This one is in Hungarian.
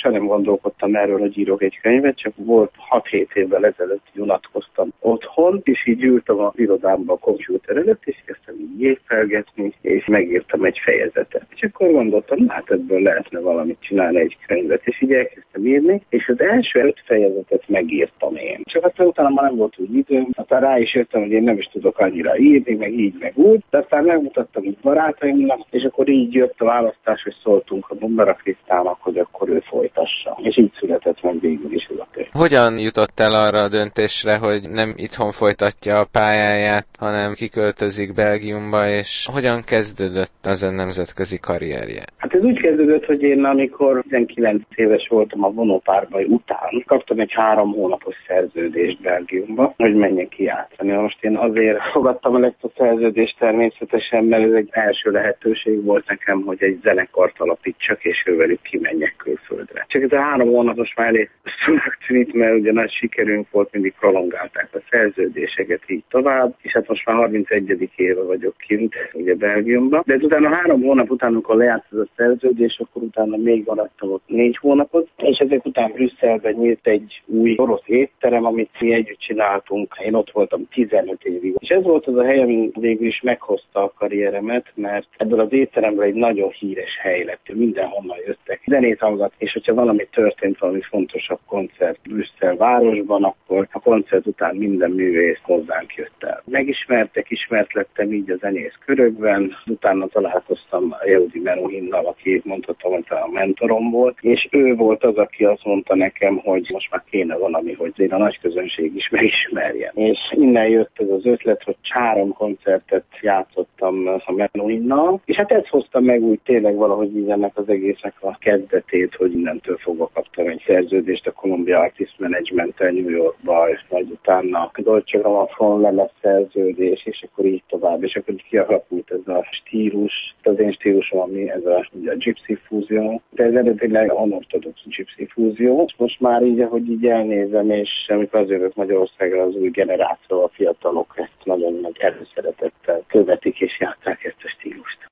Fel nem gondolkodtam erről, hogy írok egy könyvet, csak volt 6-7 évvel ezelőtt unatkoztam otthon, és így ültem az irodámba a kompjúter előtt, és kezdtem így gépelgetni, és megírtam egy fejezetet. És akkor gondoltam, hát ebből lehetne valamit csinálni, egy könyvet, és így elkezdtem írni, és az első 5 fejezetet megírtam én. Csak aztán utána már nem volt úgy időm, aztán rá is jöttem, hogy én nem is tudok annyira írni, meg így, meg úgy, de aztán megmutattam így barátaimnak, és akkor így jött a választás, hogy szóltunk a Bombara Krisztának, hogy akkor ő folytassa. És így született meg végül is ez a könyv. Hogyan jutott el arra a döntésre, hogy nem itthon folytatja a pályáját, hanem kiköltözik Belgiumba, és hogyan kezdődött az ön nemzetközi karrierje? Hát ez úgy kezdődött, hogy én amikor 19 éves voltam a vonópárbaj után, kaptam egy 3 hónapos szerződést Belgiumba, hogy menjek ki játszani. Most én azért fogadtam el ezt a szerződést természetesen, mert ez egy első lehetőség volt nekem, hogy egy zenekart alapítsak, és ővelük kimenjek külföldre. Csak ez a 3 hónapos már elég tűnt, mert ugye nagy sikerünk volt, mindig prolongálták a szerződéseket így tovább, és hát most már 31. éve vagyok kint, ugye Belgiumban. De utána 3 hónap után, amikor lejárt ez a szerződés, akkor utána még maradtam ott 4 hónapot, és ezek után Brüsszelben nyílt egy új orosz étterem, amit mi együtt csináltunk. Én ott voltam 15 évig. És ez volt az a hely, ami végül is meghozta a karrieremet, mert ebből az étteremből egy nagyon híres hely lett, mindenhonnan jöttek zenét hallgatni, és hogyha valami történt, valami fontosabb koncert Brüsszel városban, akkor a koncert után minden művész hozzánk jött el. Megismertek, ismert lettem így a zenész körökben, utána találkoztam Yehudi Menuhinnal, aki mondhatom, hogy a mentorom volt, és ő volt az, aki azt mondta nekem, hogy most már kéne valami, hogy én a nagy közönség is megismerjen. És innen jött ez az ötlet, hogy 3 koncertet játszottam a Menuhinnal, és hát ezt hozta meg úgy tényleg valahogy így ennek az egésznek a kezdetét, hogy innentől fogva kaptam egy szerződést a Columbia Artist Management-tel New Yorkba, és majd utána a Deutsche Grammophon lemez szerződés, és akkor így tovább, és akkor kialakult ez a stílus, az én stílusom, ami ez a gypsy fúzió, de ez eredetileg unorthodox gypsy fúzió. Most már így, ahogy így elnézem, és amikor az jövök Magyarországra, az új generáció, a fiatalok ezt nagyon nagy előszeretettel követik és játsszák ezt a stílust.